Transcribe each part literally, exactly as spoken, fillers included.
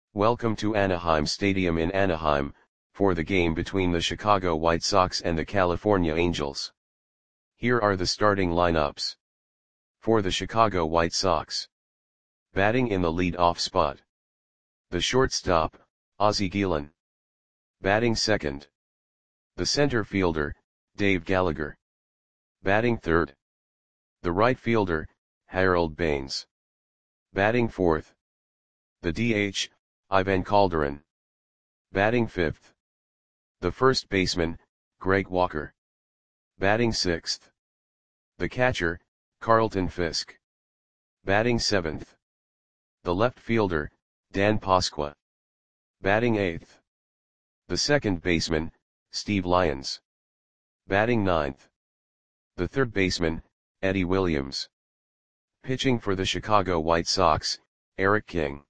Welcome to Anaheim Stadium in Anaheim, for the game between the Chicago White Sox and the California Angels. Here are the starting lineups. For the Chicago White Sox. Batting in the lead-off spot. The shortstop, Ozzie Guillen. Batting second. The center fielder, Dave Gallagher. Batting third. The right fielder, Harold Baines. Batting fourth. The D H, Ivan Calderon. Batting fifth. The first baseman, Greg Walker. Batting sixth. The catcher, Carlton Fisk. Batting seventh. The left fielder, Dan Pasqua. Batting eighth. The second baseman, Steve Lyons. Batting ninth. The third baseman, Eddie Williams. Pitching for the Chicago White Sox, Eric King.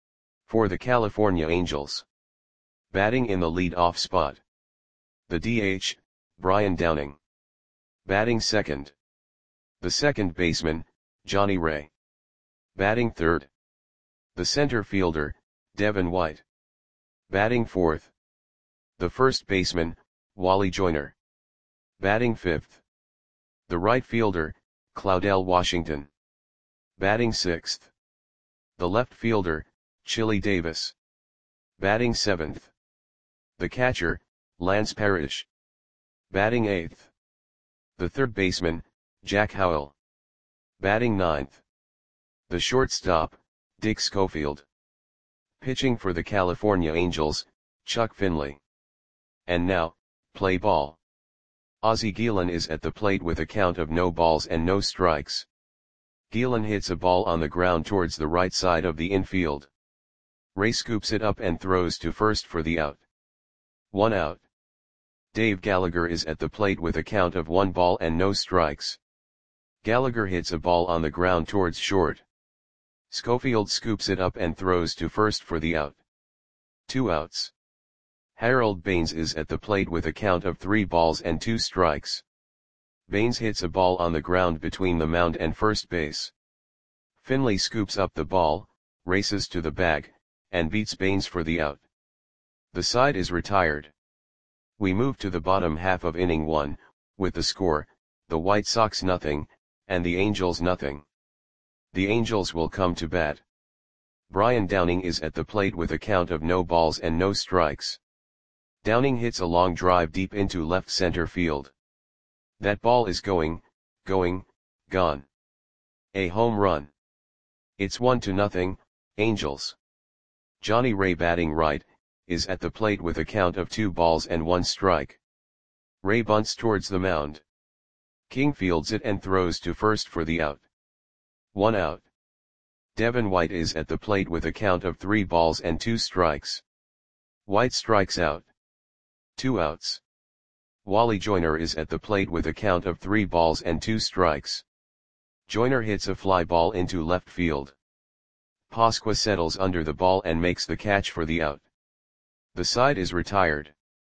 For the California Angels. Batting in the lead-off spot. The D H, Brian Downing. Batting second. The second baseman, Johnny Ray. Batting third. The center fielder, Devin White. Batting fourth. The first baseman, Wally Joyner. Batting fifth. The right fielder, Claudell Washington. Batting sixth. The left fielder, Chili Davis. Batting seventh. The catcher, Lance Parrish. Batting eighth. The third baseman, Jack Howell. Batting ninth. The shortstop, Dick Schofield. Pitching for the California Angels, Chuck Finley. And now, play ball. Ozzie Guillen is at the plate with a count of no balls and no strikes. Guillen hits a ball on the ground towards the right side of the infield. Ray scoops it up and throws to first for the out. One out. Dave Gallagher is at the plate with a count of one ball and no strikes. Gallagher hits a ball on the ground towards short. Schofield scoops it up and throws to first for the out. Two outs. Harold Baines is at the plate with a count of three balls and two strikes. Baines hits a ball on the ground between the mound and first base. Finley scoops up the ball, races to the bag, and beats Baines for the out. The side is retired. We move to the bottom half of inning one, with the score, the White Sox nothing, and the Angels nothing. The Angels will come to bat. Brian Downing is at the plate with a count of no balls and no strikes. Downing hits a long drive deep into left center field. That ball is going, going, gone. A home run. It's one to nothing, Angels. Johnny Ray batting right, is at the plate with a count of two balls and one strike. Ray bunts towards the mound. King fields it and throws to first for the out. One out. Devin White is at the plate with a count of three balls and two strikes. White strikes out. Two outs. Wally Joyner is at the plate with a count of three balls and two strikes. Joyner hits a fly ball into left field. Pasqua settles under the ball and makes the catch for the out. The side is retired.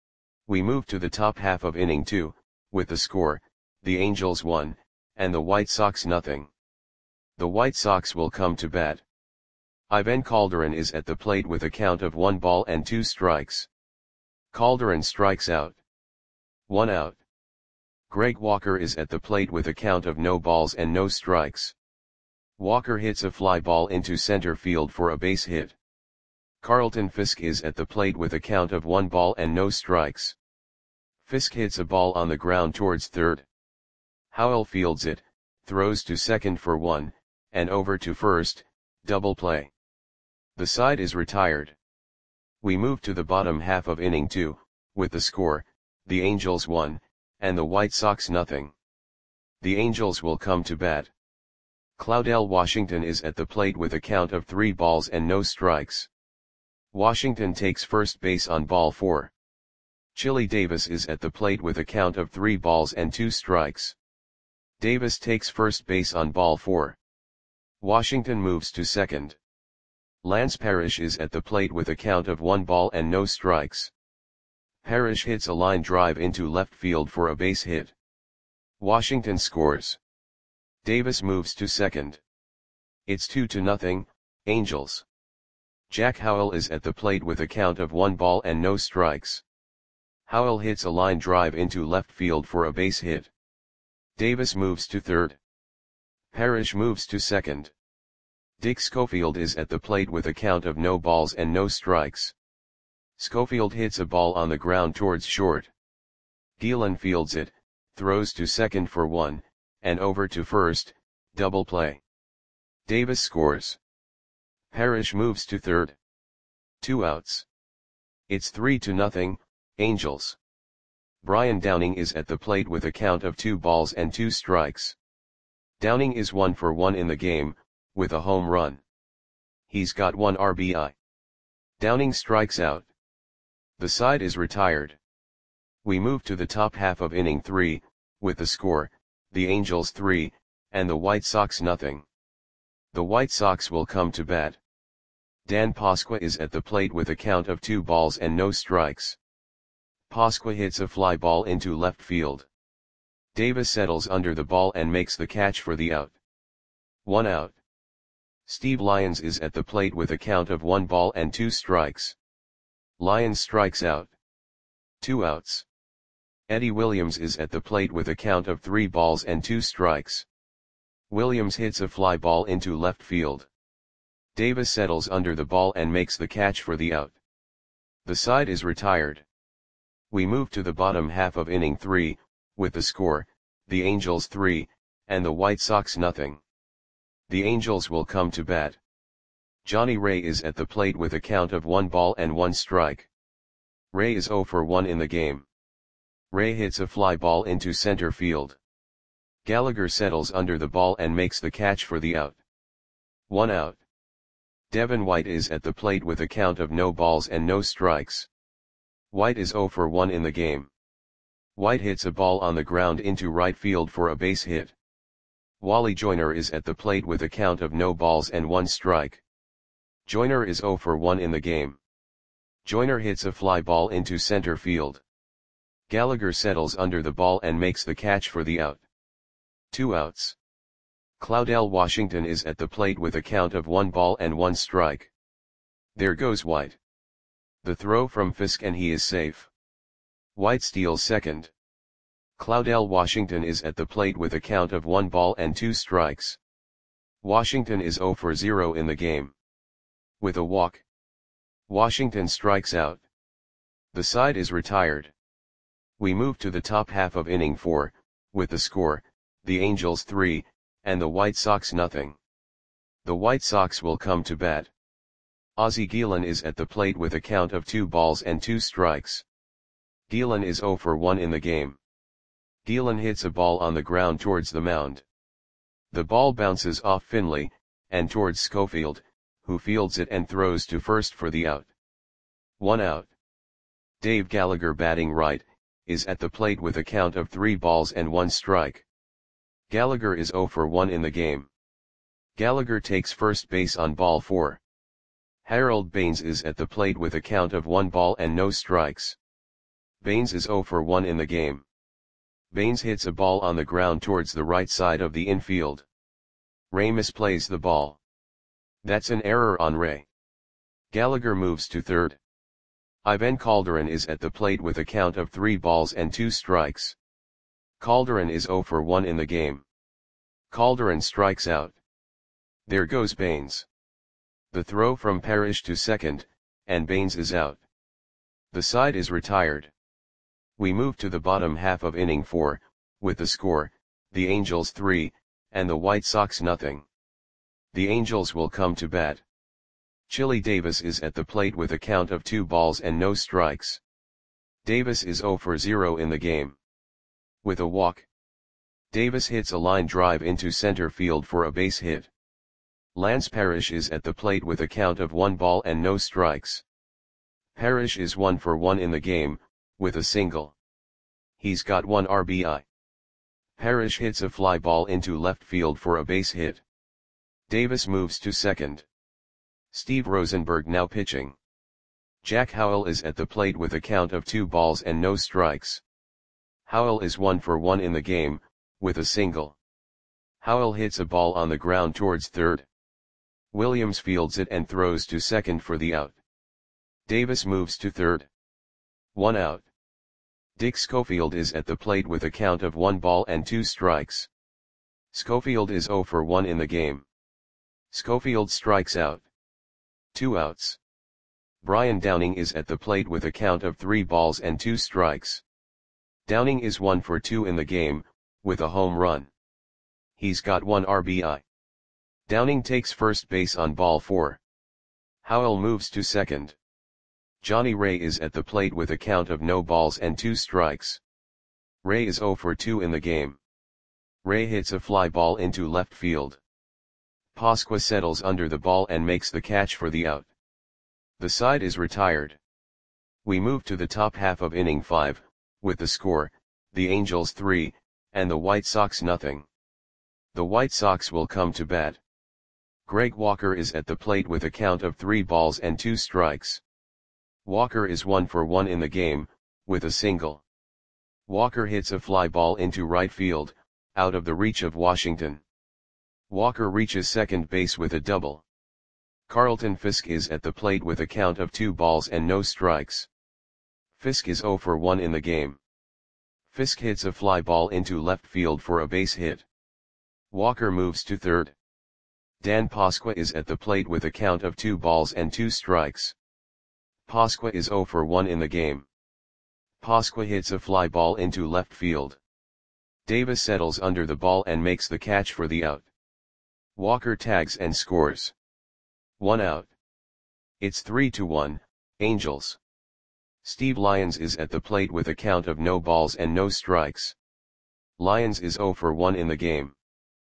We move to the top half of inning two, with the score, the Angels one, and the White Sox nothing. The White Sox will come to bat. Ivan Calderon is at the plate with a count of one ball and two strikes. Calderon strikes out. One out. Greg Walker is at the plate with a count of no balls and no strikes. Walker hits a fly ball into center field for a base hit. Carlton Fisk is at the plate with a count of one ball and no strikes. Fisk hits a ball on the ground towards third. Howell fields it, throws to second for one, and over to first, double play. The side is retired. We move to the bottom half of inning two, with the score, the Angels one, and the White Sox nothing. The Angels will come to bat. Claudell Washington is at the plate with a count of three balls and no strikes. Washington takes first base on ball four. Chili Davis is at the plate with a count of three balls and two strikes. Davis takes first base on ball four. Washington moves to second. Lance Parrish is at the plate with a count of one ball and no strikes. Parrish hits a line drive into left field for a base hit. Washington scores. Davis moves to second. It's two to nothing, Angels. Jack Howell is at the plate with a count of one ball and no strikes. Howell hits a line drive into left field for a base hit. Davis moves to third. Parrish moves to second. Dick Schofield is at the plate with a count of no balls and no strikes. Schofield hits a ball on the ground towards short. Gielan fields it, throws to second for one, and over to first, double play. Davis scores. Parrish moves to third. Two outs. It's three to nothing, Angels. Brian Downing is at the plate with a count of two balls and two strikes. Downing is one for one in the game, with a home run. He's got one R B I. Downing strikes out. The side is retired. We move to the top half of inning three, with the score, the Angels three, and the White Sox nothing. The White Sox will come to bat. Dan Pasqua is at the plate with a count of two balls and no strikes. Pasqua hits a fly ball into left field. Davis settles under the ball and makes the catch for the out. One out. Steve Lyons is at the plate with a count of one ball and two strikes. Lyons strikes out. Two outs. Eddie Williams is at the plate with a count of three balls and two strikes. Williams hits a fly ball into left field. Davis settles under the ball and makes the catch for the out. The side is retired. We move to the bottom half of inning three, with the score, the Angels three, and the White Sox nothing. The Angels will come to bat. Johnny Ray is at the plate with a count of one ball and one strike. Ray is zero for one in the game. Ray hits a fly ball into center field. Gallagher settles under the ball and makes the catch for the out. One out. Devin White is at the plate with a count of no balls and no strikes. White is zero for one in the game. White hits a ball on the ground into right field for a base hit. Wally Joyner is at the plate with a count of no balls and one strike. Joyner is zero for one in the game. Joyner hits a fly ball into center field. Gallagher settles under the ball and makes the catch for the out. Two outs. Claudell Washington is at the plate with a count of one ball and one strike. There goes White. The throw from Fisk and he is safe. White steals second. Claudell Washington is at the plate with a count of one ball and two strikes. Washington is zero for zero in the game. With a walk, Washington strikes out. The side is retired. We move to the top half of inning four, with the score, the Angels three, and the White Sox nothing. The White Sox will come to bat. Ozzie Gielan is at the plate with a count of two balls and two strikes. Gielan is zero for one in the game. Gielan hits a ball on the ground towards the mound. The ball bounces off Finley, and towards Schofield, who fields it and throws to first for the out. One out. Dave Gallagher, batting right, is at the plate with a count of three balls and one strike. Gallagher is zero for one in the game. Gallagher takes first base on ball four. Harold Baines is at the plate with a count of one ball and no strikes. Baines is zero for one in the game. Baines hits a ball on the ground towards the right side of the infield. Ray misplays the ball. That's an error on Ray. Gallagher moves to third. Ivan Calderon is at the plate with a count of three balls and two strikes. Calderon is zero for one in the game. Calderon strikes out. There goes Baines. The throw from Parrish to second, and Baines is out. The side is retired. We move to the bottom half of inning four, with the score, the Angels three, and the White Sox nothing. The Angels will come to bat. Chili Davis is at the plate with a count of two balls and no strikes. Davis is zero for zero in the game. With a walk, Davis hits a line drive into center field for a base hit. Lance Parrish is at the plate with a count of one ball and no strikes. Parrish is one for one in the game, with a single. He's got one R B I. Parrish hits a fly ball into left field for a base hit. Davis moves to second. Steve Rosenberg now pitching. Jack Howell is at the plate with a count of two balls and no strikes. Howell is one for one in the game, with a single. Howell hits a ball on the ground towards third. Williams fields it and throws to second for the out. Davis moves to third. One out. Dick Schofield is at the plate with a count of one ball and two strikes. Schofield is zero for one in the game. Schofield strikes out. Two outs. Brian Downing is at the plate with a count of three balls and two strikes. Downing is one for two in the game, with a home run. He's got one R B I. Downing takes first base on ball four. Howell moves to second. Johnny Ray is at the plate with a count of no balls and two strikes. Ray is zero for two in the game. Ray hits a fly ball into left field. Pasqua settles under the ball and makes the catch for the out. The side is retired. We move to the top half of inning five, with the score, the Angels three, and the White Sox nothing. The White Sox will come to bat. Greg Walker is at the plate with a count of three balls and two strikes. Walker is one for one in the game, with a single. Walker hits a fly ball into right field, out of the reach of Washington. Walker reaches second base with a double. Carlton Fisk is at the plate with a count of two balls and no strikes. Fisk is zero for one in the game. Fisk hits a fly ball into left field for a base hit. Walker moves to third. Dan Pasqua is at the plate with a count of two balls and two strikes. Pasqua is zero for one in the game. Pasqua hits a fly ball into left field. Davis settles under the ball and makes the catch for the out. Walker tags and scores. One out. It's three to one, Angels. Steve Lyons is at the plate with a count of no balls and no strikes. Lyons is zero for one in the game.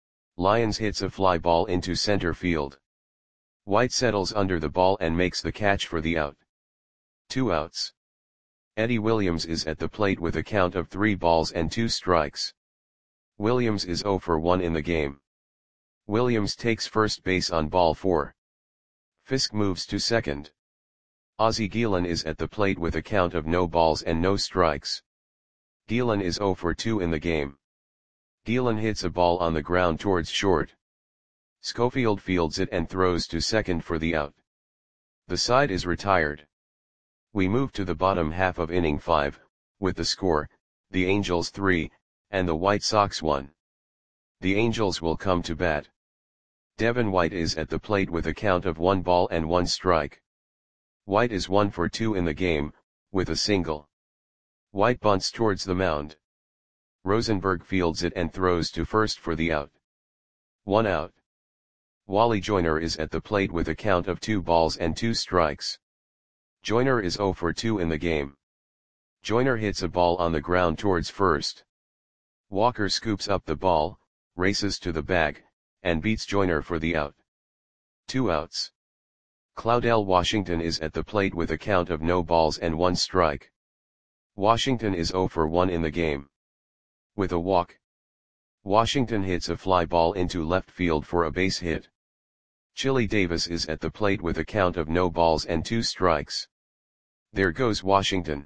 Lyons hits a fly ball into center field. White settles under the ball and makes the catch for the out. Two outs. Eddie Williams is at the plate with a count of three balls and two strikes. Williams is zero for one in the game. Williams takes first base on ball four. Fisk moves to second. Ozzie Guillen is at the plate with a count of no balls and no strikes. Guillen is zero for two in the game. Guillen hits a ball on the ground towards short. Schofield fields it and throws to second for the out. The side is retired. We move to the bottom half of inning five, with the score, the Angels three, and the White Sox one. The Angels will come to bat. Devin White is at the plate with a count of one ball and one strike. White is one for two in the game, with a single. White bunts towards the mound. Rosenberg fields it and throws to first for the out. One out. Wally Joyner is at the plate with a count of two balls and two strikes. Joyner is zero for two in the game. Joyner hits a ball on the ground towards first. Walker scoops up the ball, races to the bag, and beats Joyner for the out. Two outs. Claudell Washington is at the plate with a count of no balls and one strike. Washington is zero for one in the game. With a walk, Washington hits a fly ball into left field for a base hit. Chili Davis is at the plate with a count of no balls and two strikes. There goes Washington.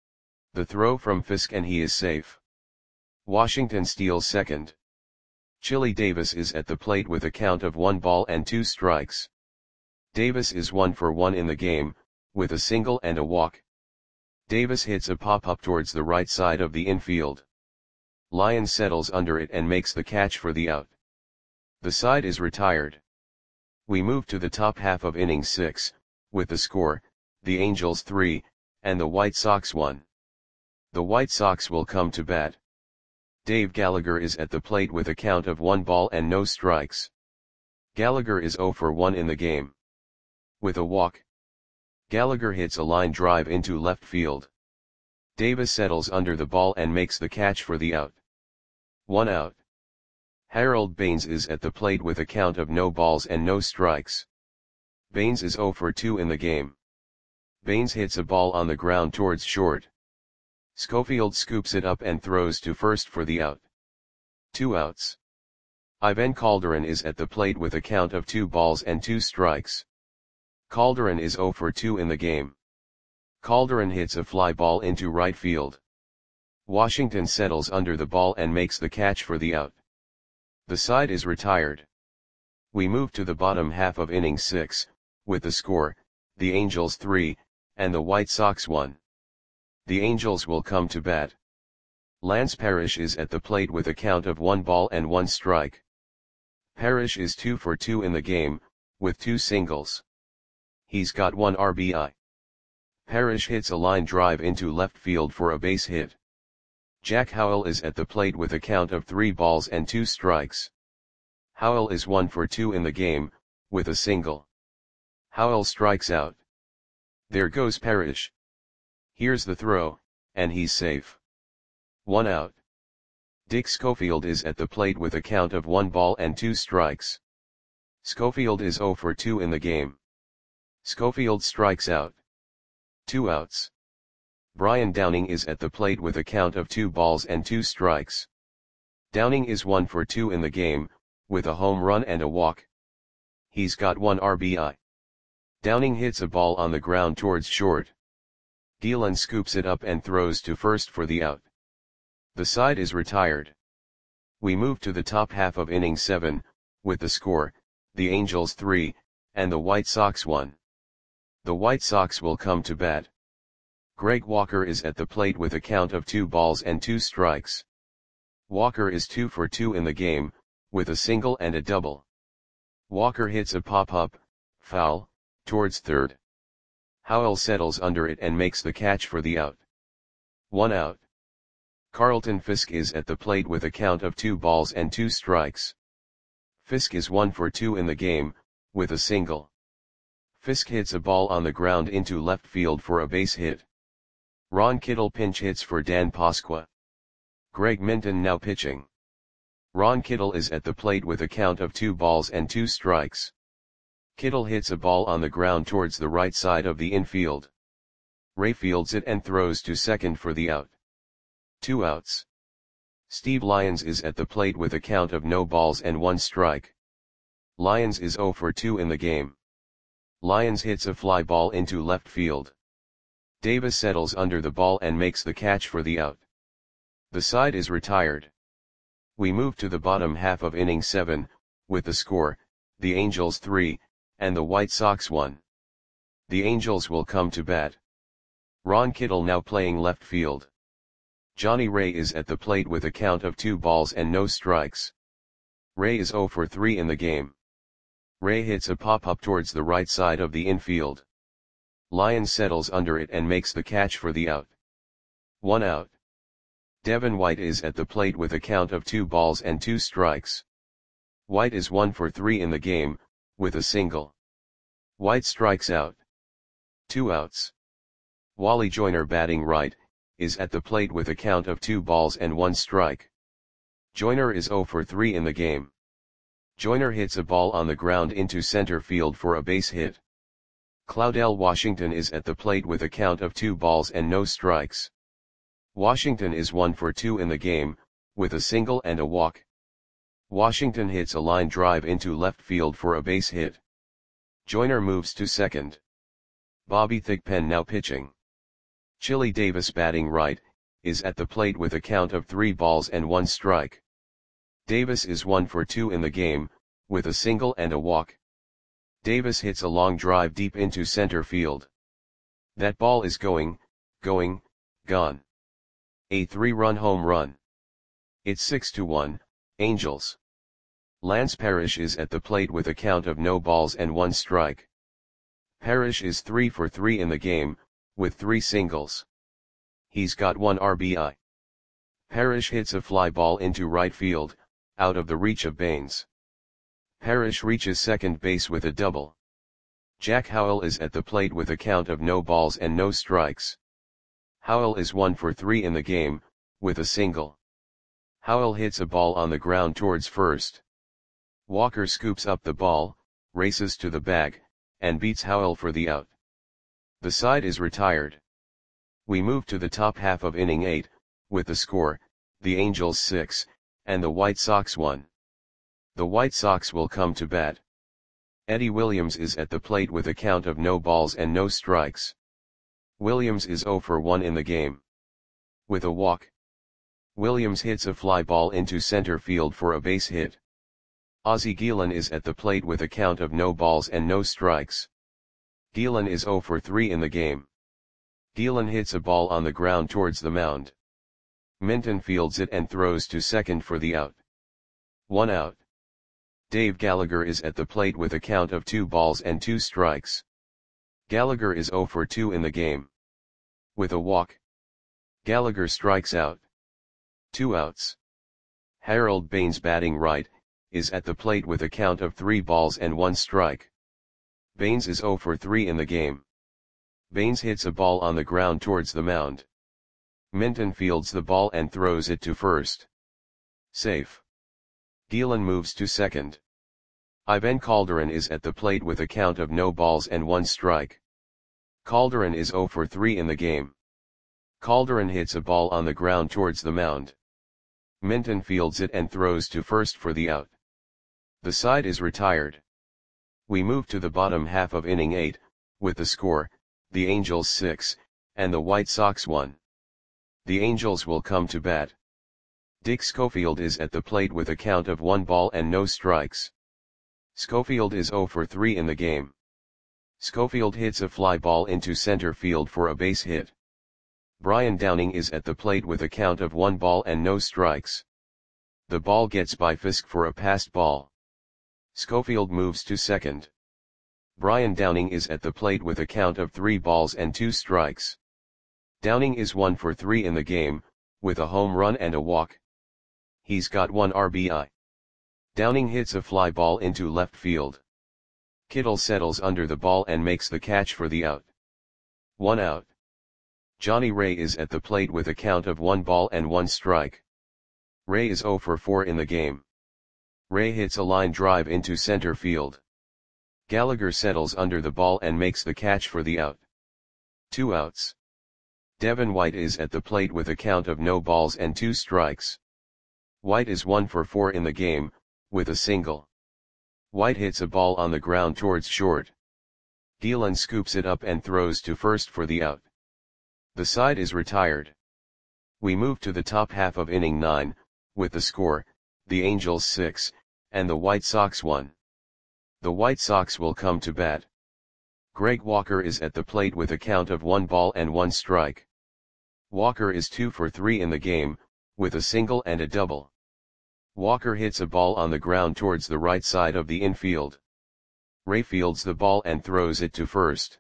The throw from Fisk and he is safe. Washington steals second. Chili Davis is at the plate with a count of one ball and two strikes. Davis is one for one in the game, with a single and a walk. Davis hits a pop-up towards the right side of the infield. Lyons settles under it and makes the catch for the out. The side is retired. We move to the top half of inning six, with the score, the Angels three, and the White Sox one. The White Sox will come to bat. Dave Gallagher is at the plate with a count of one ball and no strikes. Gallagher is zero for one in the game. With a walk, Gallagher hits a line drive into left field. Davis settles under the ball and makes the catch for the out. One out. Harold Baines is at the plate with a count of no balls and no strikes. Baines is zero for two in the game. Baines hits a ball on the ground towards short. Schofield scoops it up and throws to first for the out. Two outs. Ivan Calderon is at the plate with a count of two balls and two strikes. Calderon is zero for two in the game. Calderon hits a fly ball into right field. Washington settles under the ball and makes the catch for the out. The side is retired. We move to the bottom half of inning six, with the score, the Angels three, and the White Sox one. The Angels will come to bat. Lance Parrish is at the plate with a count of one ball and one strike. Parrish is two for two in the game, with two singles. He's got one R B I. Parrish hits a line drive into left field for a base hit. Jack Howell is at the plate with a count of three balls and two strikes. Howell is one for two in the game, with a single. Howell strikes out. There goes Parrish. Here's the throw, and he's safe. One out. Dick Schofield is at the plate with a count of one ball and two strikes. Schofield is zero for two in the game. Schofield strikes out. Two outs. Brian Downing is at the plate with a count of two balls and two strikes. Downing is one for two in the game, with a home run and a walk. He's got one R B I. Downing hits a ball on the ground towards short. Gielan scoops it up and throws to first for the out. The side is retired. We move to the top half of inning seven, with the score, the Angels three, and the White Sox one. The White Sox will come to bat. Greg Walker is at the plate with a count of two balls and two strikes. Walker is two for two in the game, with a single and a double. Walker hits a pop-up, foul, towards third. Howell settles under it and makes the catch for the out. One out. Carlton Fisk is at the plate with a count of two balls and two strikes. Fisk is one for two in the game, with a single. Fisk hits a ball on the ground into left field for a base hit. Ron Kittle pinch hits for Dan Pasqua. Greg Minton now pitching. Ron Kittle is at the plate with a count of two balls and two strikes. Kittle hits a ball on the ground towards the right side of the infield. Ray fields it and throws to second for the out. Two outs. Steve Lyons is at the plate with a count of no balls and one strike. Lyons is zero for two in the game. Lyons hits a fly ball into left field. Davis settles under the ball and makes the catch for the out. The side is retired. We move to the bottom half of inning seven, with the score, the Angels three, and the White Sox one. The Angels will come to bat. Ron Kittle now playing left field. Johnny Ray is at the plate with a count of two balls and no strikes. Ray is zero for three in the game. Ray hits a pop-up towards the right side of the infield. Lyons settles under it and makes the catch for the out. One out. Devin White is at the plate with a count of two balls and two strikes. White is one for three in the game, with a single. White strikes out. Two outs. Wally Joyner batting right, is at the plate with a count of two balls and one strike. Joyner is zero for three in the game. Joyner hits a ball on the ground into center field for a base hit. Claudell Washington is at the plate with a count of two balls and no strikes. Washington is one for two in the game, with a single and a walk. Washington hits a line drive into left field for a base hit. Joyner moves to second. Bobby Thigpen now pitching. Chili Davis batting right, is at the plate with a count of three balls and one strike. Davis is one for two in the game, with a single and a walk. Davis hits a long drive deep into center field. That ball is going, going, gone. A three-run home run. It's six to one, Angels. Lance Parrish is at the plate with a count of no balls and one strike. Parrish is three for three in the game, with three singles. He's got one R B I. Parrish hits a fly ball into right field, out of the reach of Baines. Parrish reaches second base with a double. Jack Howell is at the plate with a count of no balls and no strikes. Howell is one for three in the game, with a single. Howell hits a ball on the ground towards first. Walker scoops up the ball, races to the bag, and beats Howell for the out. The side is retired. We move to the top half of inning eight, with the score, the Angels six, and the White Sox one. The White Sox will come to bat. Eddie Williams is at the plate with a count of no balls and no strikes. Williams is zero for one in the game. With a walk. Williams hits a fly ball into center field for a base hit. Ozzie Guillen is at the plate with a count of no balls and no strikes. Guillen is zero for three in the game. Guillen hits a ball on the ground towards the mound. Minton fields it and throws to second for the out. One out. Dave Gallagher is at the plate with a count of two balls and two strikes. Gallagher is zero for two in the game. With a walk, Gallagher strikes out. Two outs. Harold Baines, batting right, is at the plate with a count of three balls and one strike. Baines is zero for three in the game. Baines hits a ball on the ground towards the mound. Minton fields the ball and throws it to first. Safe. Guillen moves to second. Ivan Calderon is at the plate with a count of no balls and one strike. Calderon is zero for three in the game. Calderon hits a ball on the ground towards the mound. Minton fields it and throws to first for the out. The side is retired. We move to the bottom half of inning eight, with the score, the Angels six, and the White Sox one. The Angels will come to bat. Dick Schofield is at the plate with a count of one ball and no strikes. Schofield is zero for three in the game. Schofield hits a fly ball into center field for a base hit. Brian Downing is at the plate with a count of one ball and no strikes. The ball gets by Fisk for a passed ball. Schofield moves to second. Brian Downing is at the plate with a count of three balls and two strikes. Downing is one for three in the game, with a home run and a walk. He's got one R B I. Downing hits a fly ball into left field. Kittle settles under the ball and makes the catch for the out. One out. Johnny Ray is at the plate with a count of one ball and one strike. Ray is zero for four in the game. Ray hits a line drive into center field. Gallagher settles under the ball and makes the catch for the out. Two outs. Devin White is at the plate with a count of no balls and two strikes. White is one for four in the game, with a single. White hits a ball on the ground towards short. Guillen scoops it up and throws to first for the out. The side is retired. We move to the top half of inning nine, with the score, the Angels six, and the White Sox one. The White Sox will come to bat. Greg Walker is at the plate with a count of one ball and one strike. Walker is two for three in the game, with a single and a double. Walker hits a ball on the ground towards the right side of the infield. Ray fields the ball and throws it to first.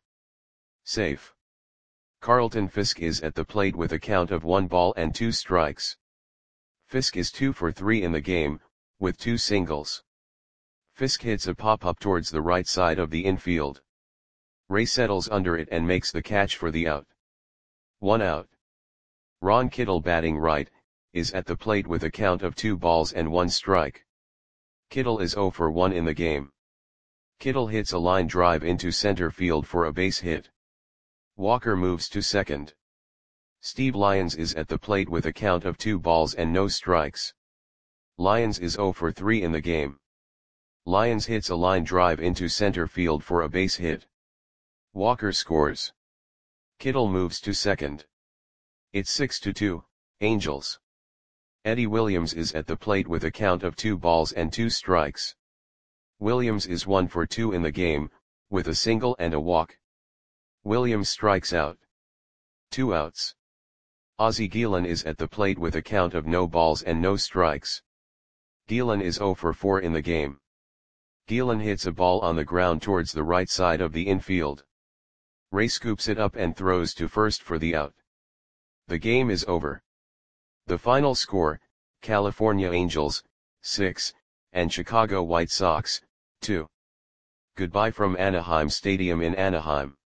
Safe. Carlton Fisk is at the plate with a count of one ball and two strikes. Fisk is two for three in the game, with two singles. Fisk hits a pop-up towards the right side of the infield. Ray settles under it and makes the catch for the out. One out. Ron Kittle, batting right, is at the plate with a count of two balls and one strike. Kittle is zero for one in the game. Kittle hits a line drive into center field for a base hit. Walker moves to second. Steve Lyons is at the plate with a count of two balls and no strikes. Lyons is zero for three in the game. Lyons hits a line drive into center field for a base hit. Walker scores. Kittle moves to second. It's six to two, Angels. Eddie Williams is at the plate with a count of two balls and two strikes. Williams is one for two in the game, with a single and a walk. Williams strikes out. Two outs. Ozzie Guillen is at the plate with a count of no balls and no strikes. Guillen is zero for four in the game. Guillen hits a ball on the ground towards the right side of the infield. Ray scoops it up and throws to first for the out. The game is over. The final score, California Angels, six, and Chicago White Sox, two. Goodbye from Anaheim Stadium in Anaheim.